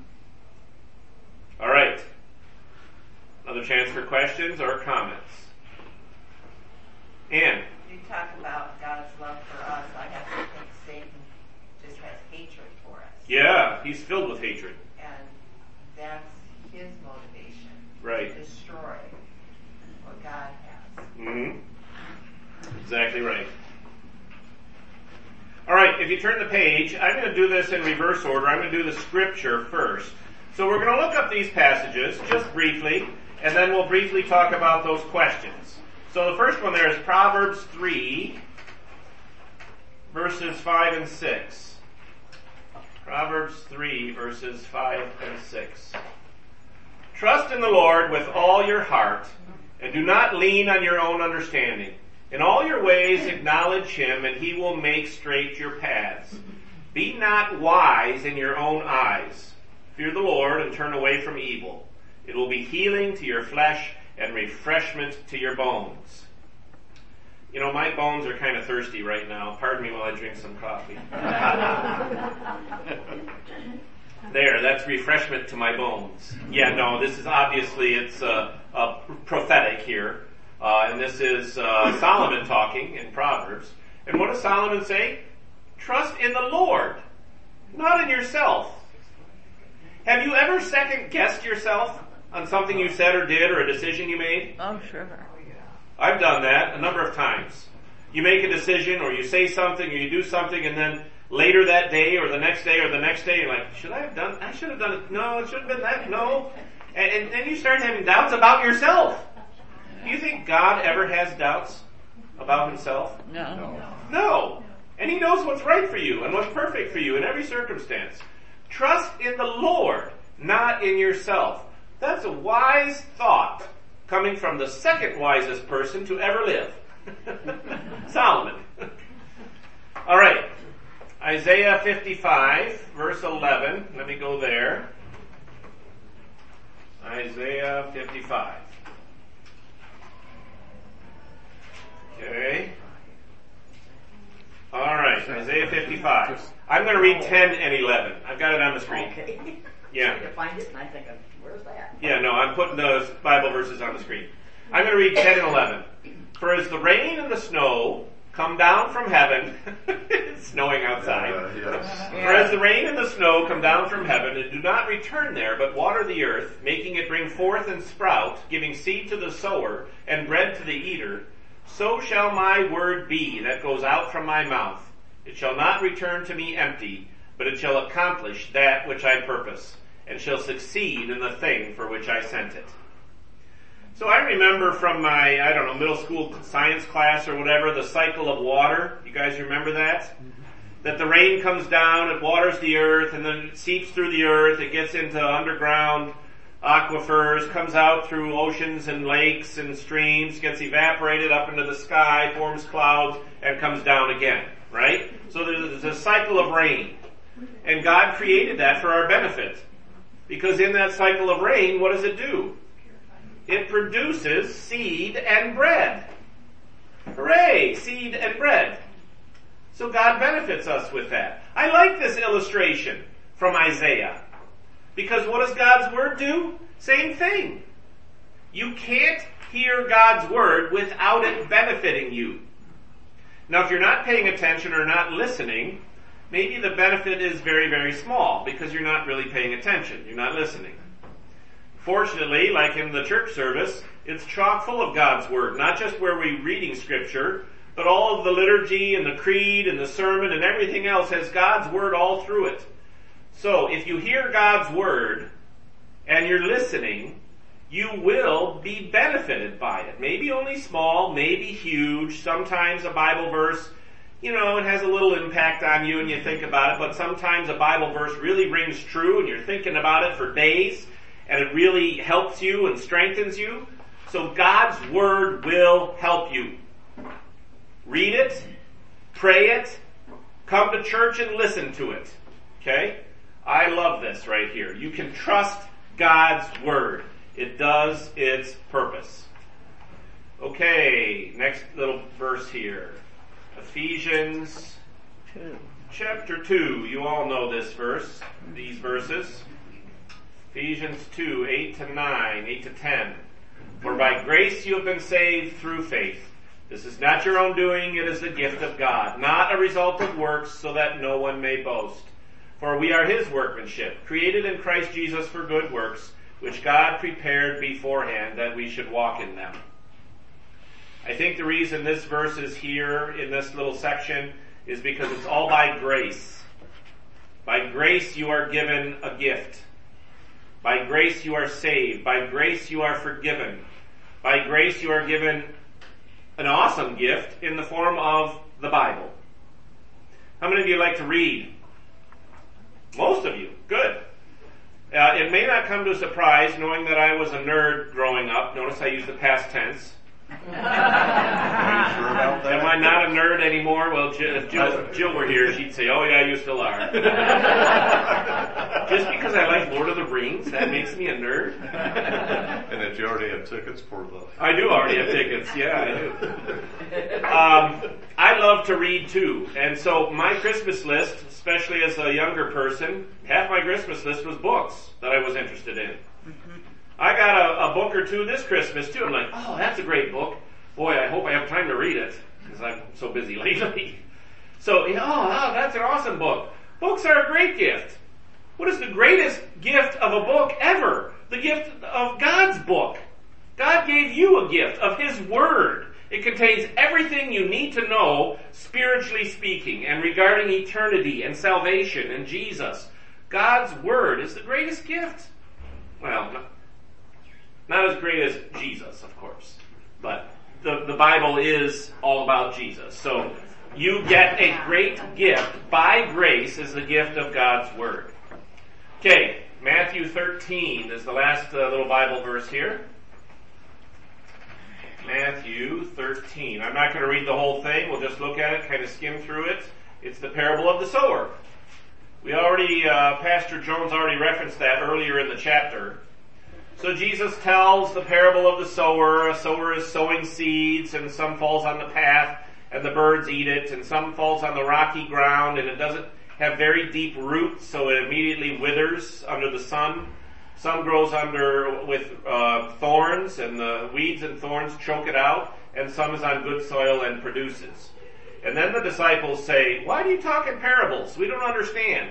All right. Another chance for questions or comments. Ann? You talk about God's love for us. I have to think Satan just has hatred for us. Yeah, he's filled with hatred. And that's his motivation. Right. To destroy what God has. Mm-hmm. Exactly right. All right, if you turn the page, I'm going to do this in reverse order. I'm going to do the scripture first. So we're going to look up these passages just briefly, and then we'll briefly talk about those questions. So the first one there is Proverbs three, verses five and six. Proverbs three, verses five and six. Trust in the Lord with all your heart, and do not lean on your own understanding. In all your ways acknowledge him, and he will make straight your paths. Be not wise in your own eyes. Fear the Lord and turn away from evil. It will be healing to your flesh and refreshment to your bones. You know, my bones are kind of thirsty right now. Pardon me while I drink some coffee. There, that's refreshment to my bones. Yeah, no, this is obviously, it's uh, uh, prophetic here. Uh, and this is uh, Solomon talking in Proverbs. And what does Solomon say? Trust in the Lord, not in yourself. Have you ever second-guessed yourself on something you said or did or a decision you made? Oh, sure. I've done that a number of times. You make a decision or you say something or you do something, and then later that day or the next day or the next day, you're like, should I have done, I should have done it. No, it should have been that. No. And, and then you start having doubts about yourself. Do you think God ever has doubts about himself? No. No. And he knows what's right for you and what's perfect for you in every circumstance. Trust in the Lord, not in yourself. That's a wise thought coming from the second wisest person to ever live. Solomon. All right. Isaiah fifty-five, verse eleven. Let me go there. Isaiah fifty-five. Okay. All right, Isaiah fifty-five. I'm going to read ten and eleven. I've got it on the screen. Okay. Yeah. I find it and I think, where's that? Yeah, no, I'm putting those Bible verses on the screen. I'm going to read ten and eleven. For as the rain and the snow come down from heaven, it's snowing outside. Uh, yes. For as the rain and the snow come down from heaven and do not return there, but water the earth, making it bring forth and sprout, giving seed to the sower and bread to the eater, so shall my word be that goes out from my mouth. It shall not return to me empty, but it shall accomplish that which I purpose, and shall succeed in the thing for which I sent it. So I remember from my, I don't know, middle school science class or whatever, the cycle of water. You guys remember that? That the rain comes down, it waters the earth, and then it seeps through the earth, it gets into underground aquifers, comes out through oceans and lakes and streams, gets evaporated up into the sky, forms clouds, and comes down again, right? So there's a cycle of rain. And God created that for our benefit. Because in that cycle of rain, what does it do? It produces seed and bread. Hooray! Seed and bread. So God benefits us with that. I like this illustration from Isaiah. Because what does God's word do? Same thing. You can't hear God's word without it benefiting you. Now if you're not paying attention or not listening, maybe the benefit is very, very small because you're not really paying attention. You're not listening. Fortunately, like in the church service, it's chock full of God's word, not just where we're reading scripture, but all of the liturgy and the creed and the sermon and everything else has God's word all through it. So if you hear God's word and you're listening, you will be benefited by it. Maybe only small, maybe huge. Sometimes a Bible verse, you know, it has a little impact on you and you think about it, but sometimes a Bible verse really rings true and you're thinking about it for days and it really helps you and strengthens you. So God's word will help you. Read it, pray it, come to church and listen to it. Okay? I love this right here. You can trust God's word. It does its purpose. Okay, next little verse here. Ephesians chapter two, you all know this verse, these verses. Ephesians two, eight to nine, eight to ten. For by grace you have been saved through faith. This is not your own doing, it is the gift of God, not a result of works, so that no one may boast. For we are his workmanship, created in Christ Jesus for good works, which God prepared beforehand that we should walk in them. I think the reason this verse is here in this little section is because it's all by grace. By grace you are given a gift. By grace you are saved. By grace you are forgiven. By grace you are given an awesome gift in the form of the Bible. How many of you like to read? Most of you. Good. Uh, it may not come to a surprise knowing that I was a nerd growing up. Notice I use the past tense. Are you sure about that? Am I not a nerd anymore? Well, Jill, if Jill, Jill were here, she'd say, oh yeah, you still are. Just because I like Lord of the Rings, that makes me a nerd? And that you already have tickets for the... I do already have tickets, yeah, I do. Um, I love to read too, and so my Christmas list, especially as a younger person, half my Christmas list was books that I was interested in. I got a, a book or two this Christmas too. I'm like, oh, that's a great book. Boy, I hope I have time to read it because I'm so busy lately. So, you know, oh, oh, that's an awesome book. Books are a great gift. What is the greatest gift of a book ever? The gift of God's book. God gave you a gift of His Word. It contains everything you need to know, spiritually speaking, and regarding eternity and salvation and Jesus. God's Word is the greatest gift. Well, not, not as great as Jesus, of course, but the, the Bible is all about Jesus. So you get a great gift by grace as the gift of God's Word. Okay, Matthew thirteen is the last uh, little Bible verse here. Matthew thirteen. I'm not going to read the whole thing. We'll just look at it, kind of skim through it. It's the parable of the sower. We already, uh, Pastor Jones already referenced that earlier in the chapter. So Jesus tells the parable of the sower. A sower is sowing seeds, and some falls on the path, and the birds eat it, and some falls on the rocky ground, and it doesn't have very deep roots, so it immediately withers under the sun. Some grows under with uh, thorns, and the weeds and thorns choke it out, and some is on good soil and produces. And then the disciples say, why do you talk in parables? We don't understand.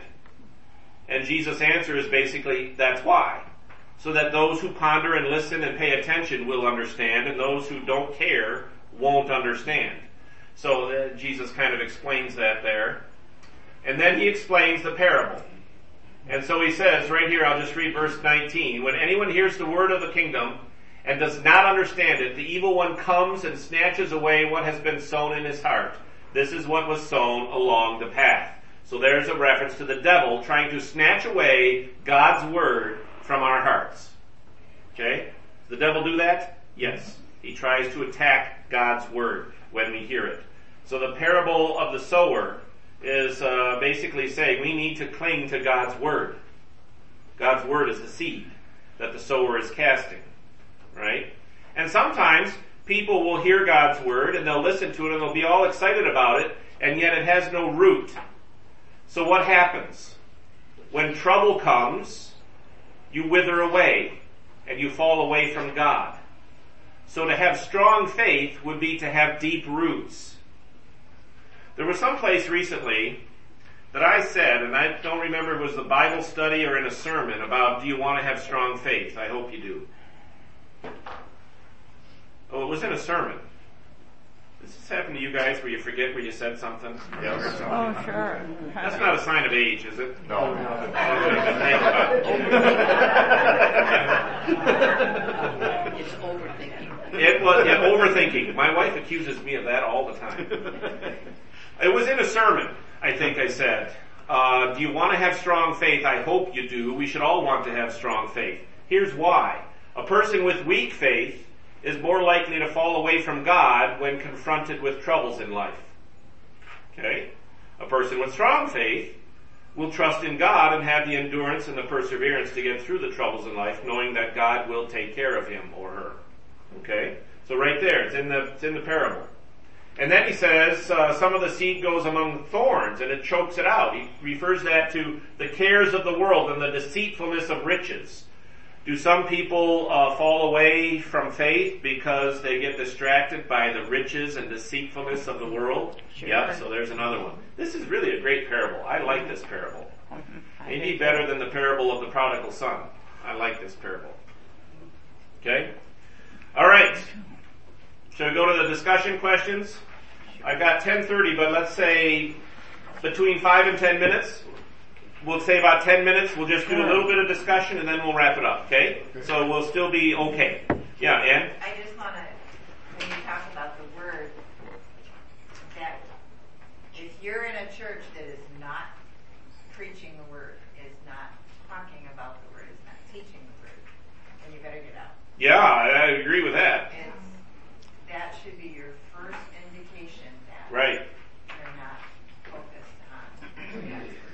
And Jesus' answer is basically, that's why. So that those who ponder and listen and pay attention will understand, and those who don't care won't understand. So uh, Jesus kind of explains that there. And then he explains the parable. And so he says, right here, I'll just read verse nineteen. When anyone hears the word of the kingdom and does not understand it, the evil one comes and snatches away what has been sown in his heart. This is what was sown along the path. So there's a reference to the devil trying to snatch away God's word from our hearts. Okay? Does the devil do that? Yes. He tries to attack God's word when we hear it. So the parable of the sower is uh, basically saying we need to cling to God's word. God's word is the seed that the sower is casting. Right? And sometimes people will hear God's word and they'll listen to it and they'll be all excited about it, and yet it has no root. So what happens? When trouble comes, you wither away and you fall away from God. So to have strong faith would be to have deep roots. There was some place recently that I said, and I don't remember if it was the Bible study or in a sermon, about do you want to have strong faith? I hope you do. Oh, it was in a sermon. Does this happen to you guys where you forget where you said something? Yes. Oh, sure. That's not a sign of age, is it? No. It's overthinking. It was yeah, overthinking. My wife accuses me of that all the time. It was in a sermon, I think I said. Uh, do you want to have strong faith? I hope you do. We should all want to have strong faith. Here's why. A person with weak faith is more likely to fall away from God when confronted with troubles in life. Okay? A person with strong faith will trust in God and have the endurance and the perseverance to get through the troubles in life, knowing that God will take care of him or her. Okay? So right there, it's in the, it's in the parable. And then he says, uh, some of the seed goes among thorns and it chokes it out. He refers that to the cares of the world and the deceitfulness of riches. Do some people uh, fall away from faith because they get distracted by the riches and deceitfulness of the world? Sure. Yeah, so there's another one. This is really a great parable. I like this parable. Maybe better than the parable of the prodigal son. I like this parable. Okay? All right. Shall we go to the discussion questions? I've got ten thirty, but let's say between five and ten minutes. We'll say about ten minutes. We'll just do a little bit of discussion and then we'll wrap it up, okay? So we'll still be okay. Yeah, Ann? I just want to, when you talk about the word, that if you're in a church that is not preaching the word, is not talking about the word, is not teaching the word, then you better get out. Yeah, I, I agree with that. It's, that should be your first indication that Right. you're not focused on God's word.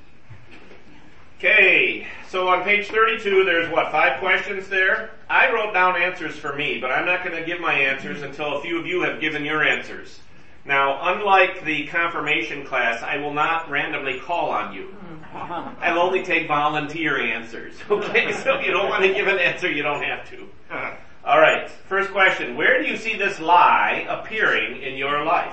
Okay, so on page thirty-two, there's what, five questions there? I wrote down answers for me, but I'm not going to give my answers until a few of you have given your answers. Now, unlike the confirmation class, I will not randomly call on you. I'll only take volunteer answers. Okay, so if you don't want to give an answer, you don't have to. All right, first question. Where do you see this lie appearing in your life?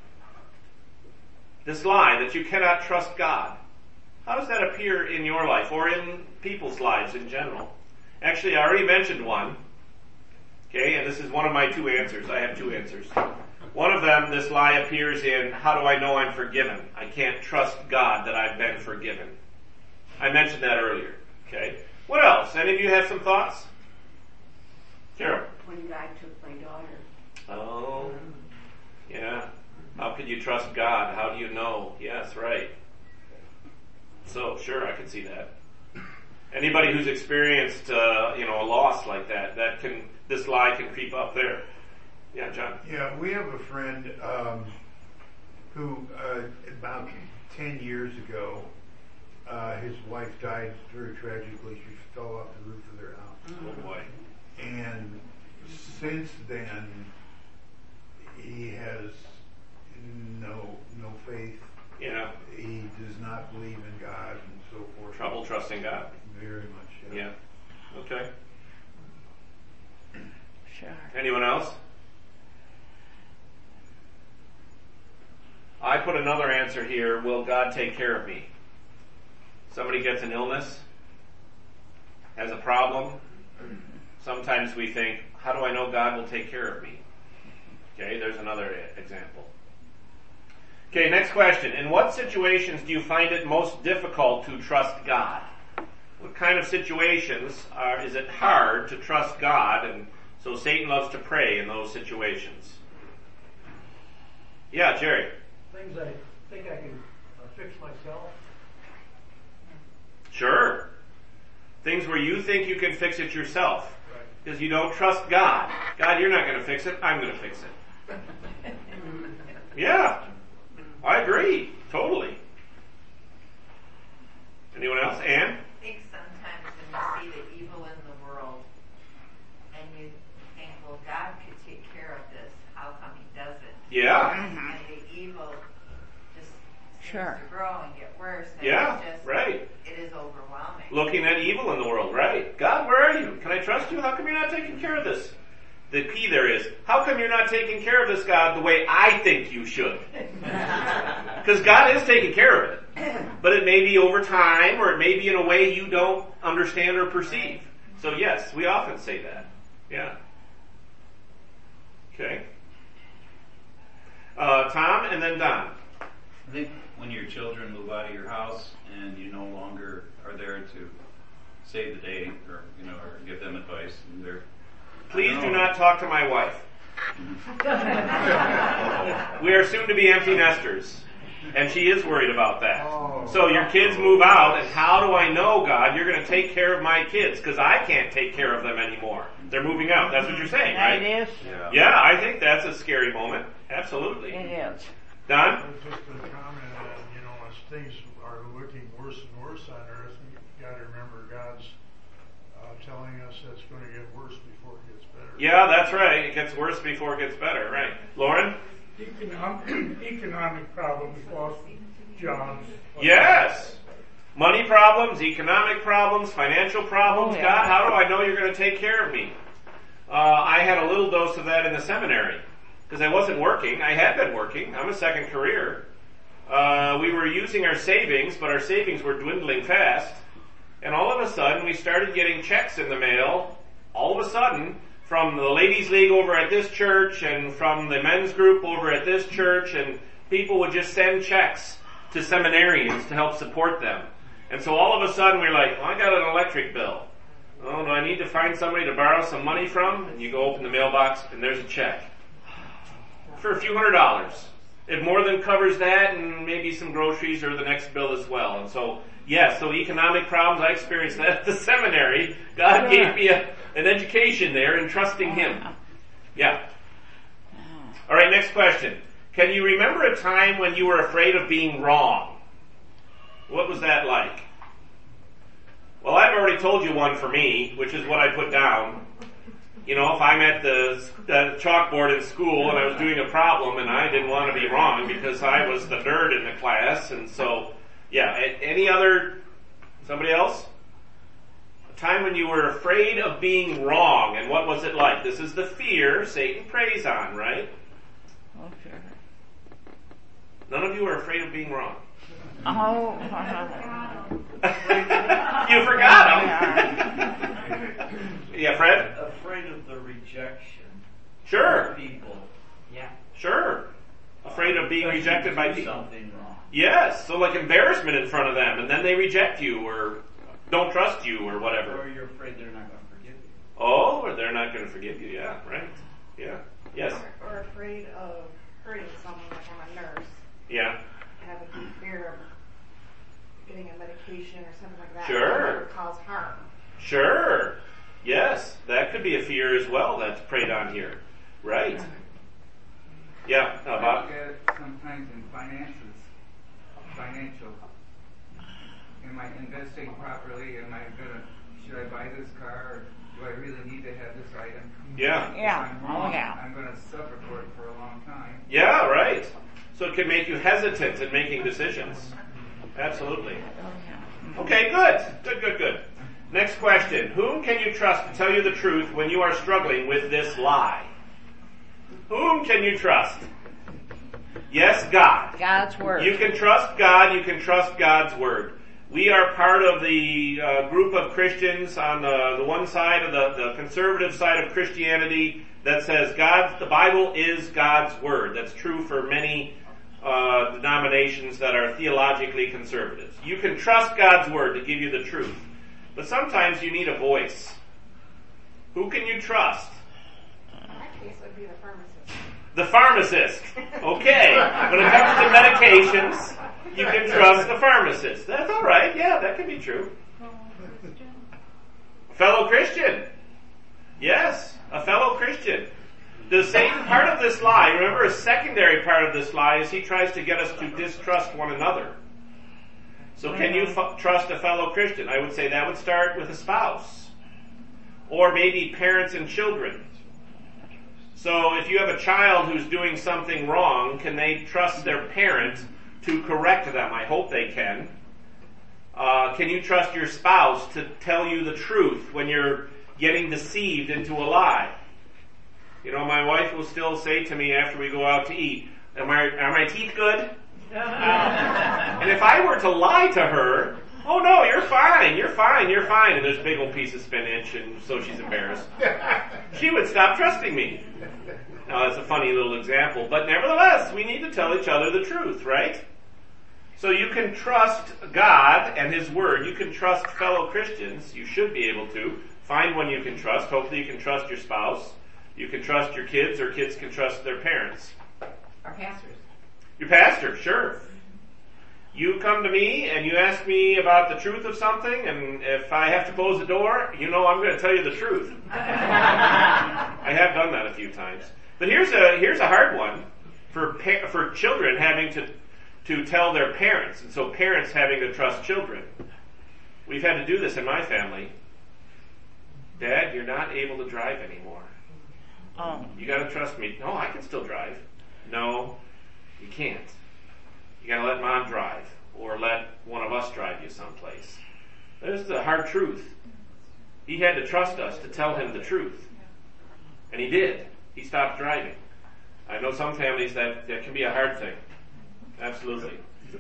This lie that you cannot trust God. How does that appear in your life or in people's lives in general? Actually, I already mentioned one. Okay, and this is one of my two answers. I have two answers. One of them, this lie appears in, how do I know I'm forgiven? I can't trust God that I've been forgiven. I mentioned that earlier. Okay. What else? Any of you have some thoughts? Carol? When God took my daughter. Oh, yeah. How can you trust God? How do you know? Yes, right. So, sure, I can see that. Anybody who's experienced, uh, you know, a loss like that, that can, this lie can creep up there. Yeah, John. Yeah, we have a friend um, who, uh, about ten years ago, uh, his wife died very tragically. She fell off the roof of their house. Oh boy. And since then, he has no no faith. Yeah. He does not believe in God and so forth. Trouble trusting God. Very much. Yeah. Okay. Sure. Anyone else? I put another answer here. Will God take care of me? Somebody gets an illness, has a problem. Sometimes we think, how do I know God will take care of me? Okay, there's another example. Okay, next question. In what situations do you find it most difficult to trust God? What kind of situations are, is it hard to trust God? And so Satan loves to prey in those situations. Yeah, Jerry. Things I think I can uh, fix myself. Sure. Things where you think you can fix it yourself. Right. Because you don't trust God. God, you're not going to fix it. I'm going to fix it. Yeah. I agree. Totally. Anyone else? Ann? I think sometimes when you see the evil in the world and you think, well, God could take care of this, how come he doesn't? Yeah. And the evil just seems Sure. to grow and get worse. And Yeah, it's just, right. It is overwhelming. Looking at evil in the world, right? God, where are you? Can I trust you? How come you're not taking care of this? The key there is, how come you're not taking care of this, God, the way I think you should? Because God is taking care of it. But it may be over time, or it may be in a way you don't understand or perceive. So yes, we often say that. Yeah. Okay. Uh, Tom, and then Don. I think when your children move out of your house and you no longer are there to save the day, or you know, or give them advice, and they're Please do not talk to my wife. We are soon to be empty nesters, and she is worried about that. So your kids move out, and how do I know, God, you're going to take care of my kids? Because I can't take care of them anymore. They're moving out. That's what you're saying, right? It is. Yeah. Yeah, I think that's a scary moment. Absolutely. It is. Don? Just a comment that, you know, as things are looking worse and worse on earth, you got to remember God's uh, telling us it's going to get worse before it gets better. Yeah, that's right. It gets worse before it gets better, right? Lauren? Deep um, economic problems, lost jobs. Yes. Money problems, economic problems, financial problems. Oh, yeah. God, how do I know you're going to take care of me? Uh, I had a little dose of that in the seminary because I wasn't working. I had been working. I'm a second career. Uh, we were using our savings, but our savings were dwindling fast. And all of a sudden, we started getting checks in the mail, all of a sudden, from the ladies' league over at this church and from the men's group over at this church, and people would just send checks to seminarians to help support them. And so all of a sudden, we're like, well, I got an electric bill. Oh, do I need to find somebody to borrow some money from? And you go open the mailbox, and there's a check for a few hundred dollars. It more than covers that and maybe some groceries or the next bill as well. And so, yes, so economic problems, I experienced that at the seminary. God gave me a, an education there in trusting Him. Yeah. All right, next question. Can you remember a time when you were afraid of being wrong? What was that like? Well, I've already told you one for me, which is what I put down. You know, if I'm at the, the chalkboard in school and I was doing a problem and I didn't want to be wrong because I was the nerd in the class, and so, yeah. Any other, somebody else? A time when you were afraid of being wrong, and what was it like? This is the fear Satan preys on, right? Okay. None of you are afraid of being wrong. Oh. You forgot him. Yeah, Fred? Afraid of the rejection. Sure. Of people. Yeah. Sure. Afraid of being Especially rejected by do people. Something wrong. Yes. So like embarrassment in front of them, and then they reject you or don't trust you or whatever. Or you're afraid they're not going to forgive you. Oh, or they're not going to forgive you. Yeah, right. Yeah. Yes. Or, or afraid of hurting someone, like I'm a nurse. Yeah. Have a deep fear of getting a medication or something like that. Sure. That would cause harm. Sure. Yes, that could be a fear as well that's preyed on here. Right. Yeah, how I about? look at it sometimes in finances, financial. Am I investing properly? Am I gonna, should I buy this car? Or do I really need to have this item? Yeah. Yeah. If I'm wrong, Oh, yeah. I'm gonna suffer for it for a long time. Yeah, right. So it can make you hesitant in making decisions. Absolutely. Okay, good. Good, good, good. Next question. Whom can you trust to tell you the truth when you are struggling with this lie? Whom can you trust? Yes, God. God's Word. You can trust God. You can trust God's Word. We are part of the uh, group of Christians on the, the one side of the, the conservative side of Christianity that says God, the Bible is God's Word. That's true for many uh, denominations that are theologically conservative. You can trust God's Word to give you the truth. But sometimes you need a voice. Who can you trust? In that case, it would be the pharmacist. The pharmacist. Okay. When it comes to medications, you can trust the pharmacist. That's all right. Yeah, that can be true. Fellow Christian. Yes, a fellow Christian. The same part of this lie, remember a secondary part of this lie is he tries to get us to distrust one another. So can you f- trust a fellow Christian? I would say that would start with a spouse. Or maybe parents and children. So if you have a child who's doing something wrong, can they trust their parent to correct them? I hope they can. Uh, can you trust your spouse to tell you the truth when you're getting deceived into a lie? You know, my wife will still say to me after we go out to eat, Am I, are my teeth good? And if I were to lie to her, oh no, you're fine, you're fine, you're fine, and there's a big old piece of spinach, and so she's embarrassed, she would stop trusting me. Now that's a funny little example, but nevertheless, we need to tell each other the truth, right? So you can trust God and His Word. You can trust fellow Christians. You should be able to. Find one you can trust. Hopefully you can trust your spouse. You can trust your kids, or kids can trust their parents. Our pastors. Your pastor, sure. You come to me and you ask me about the truth of something, and if I have to close the door, you know I'm going to tell you the truth. I have done that a few times. But here's a here's a hard one for pa- for children having to to tell their parents, and so parents having to trust children. We've had to do this in my family. Dad, you're not able to drive anymore. Oh. You got to trust me. No, I can still drive. No. You can't. You gotta let mom drive, or let one of us drive you someplace. There's the hard truth. He had to trust us to tell him the truth. And he did. He stopped driving. I know some families that, that can be a hard thing. Absolutely.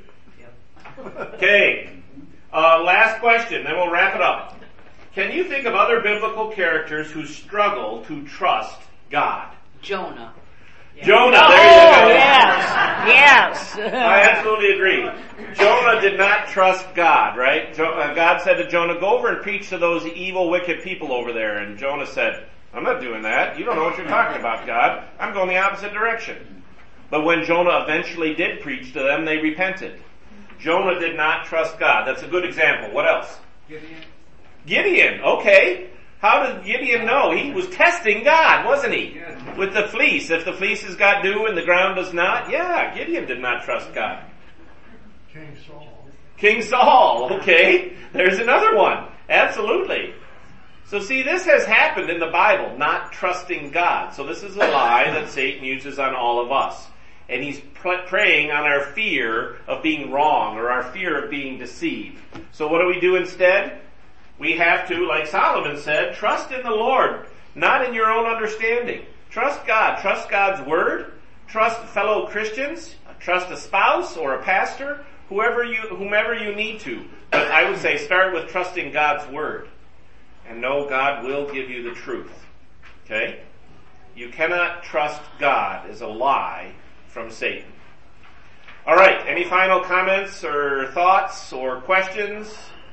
Okay. Uh, last question, then we'll wrap it up. Can you think of other biblical characters who struggle to trust God? Jonah. Yeah. Jonah, there you go. Oh, yes. Yes. I absolutely agree. Jonah did not trust God, right? Jo- uh, God said to Jonah, go over and preach to those evil, wicked people over there. And Jonah said, I'm not doing that. You don't know what you're talking about, God. I'm going the opposite direction. But when Jonah eventually did preach to them, they repented. Jonah did not trust God. That's a good example. What else? Gideon. Gideon, okay. How did Gideon know? He was testing God, wasn't he? Yes. With With the fleece. If the fleece has got dew and the ground does not, yeah, Gideon did not trust God. King Saul. King Saul, okay. There's another one. Absolutely. So see, this has happened in the Bible, not trusting God. So this is a lie that Satan uses on all of us. And he's pr- preying on our fear of being wrong or our fear of being deceived. So what do we do instead? We have to, like Solomon said, trust in the Lord, not in your own understanding. Trust God. Trust God's word. Trust fellow Christians. Trust a spouse or a pastor, whoever you, whomever you need to. But I would say start with trusting God's word. And know God will give you the truth. Okay? You cannot trust God is a lie from Satan. All right. Any final comments or thoughts or questions?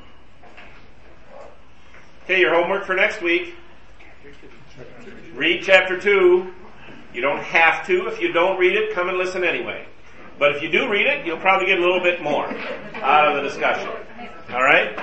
Okay, your homework for next week. Read chapter two. You don't have to. If you don't read it, come and listen anyway. But if you do read it, you'll probably get a little bit more out of the discussion. All right?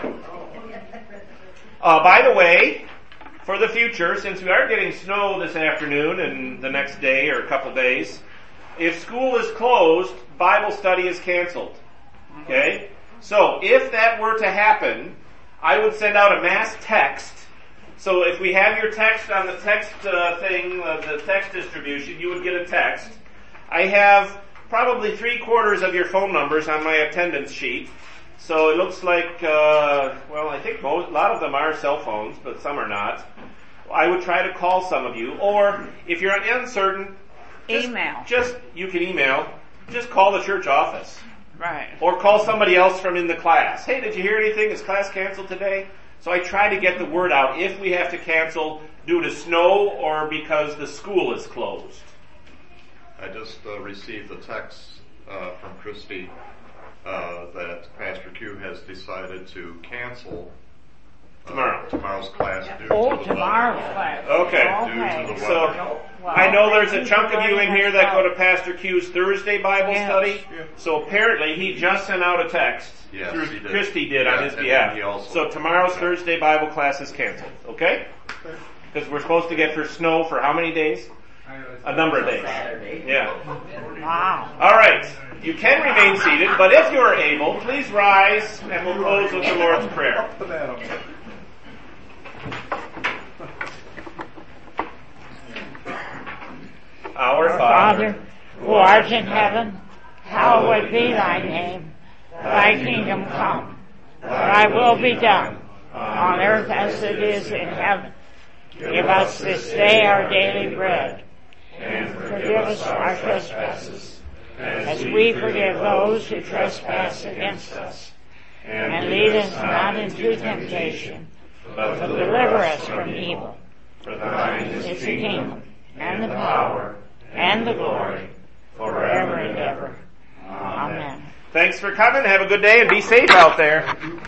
Uh, by the way, for the future, since we are getting snow this afternoon and the next day or a couple days, if school is closed, Bible study is canceled. Okay? So if that were to happen, I would send out a mass text. So if we have your text on the text uh, thing, uh, the text distribution, you would get a text. I have probably three quarters of your phone numbers on my attendance sheet. So it looks like, uh, well, I think most, a lot of them are cell phones, but some are not. I would try to call some of you. Or if you're uncertain, just, email. Just, you can email. Just call the church office. Right. Or call somebody else from in the class. Hey, did you hear anything? Is class canceled today? So I try to get the word out if we have to cancel due to snow or because the school is closed. I just uh, received the text uh, from Christy uh, that Pastor Q has decided to cancel uh, Tomorrow. tomorrow's class due Oh, to the tomorrow's weather. class. Okay. Okay. Due to the So, weather. Well, I know there's a thank chunk you of you very in here much. that go to Pastor Q's Thursday Bible Yes. study. So apparently he just sent out a text Yes, through he did. Christy did Yeah, on his and behalf. he also- So tomorrow's Thursday Bible class is canceled. Okay? Because we're supposed to get for snow for how many days? A number of days. Saturday. Yeah. Wow. All right. You can remain seated, but if you are able, please rise and we'll close with the Lord's Prayer. Our Father, Father, who art in heaven, hallowed be thy name. Thy kingdom come. Thy will be done, on earth as it is in heaven. Give us this day our daily bread, and forgive us our trespasses, as we forgive those who trespass against us. And lead us not into temptation, but deliver us from evil. for thine is It's the the kingdom, kingdom, and the power, and the glory, forever and ever. Amen. Thanks for coming. Have a good day and be safe out there.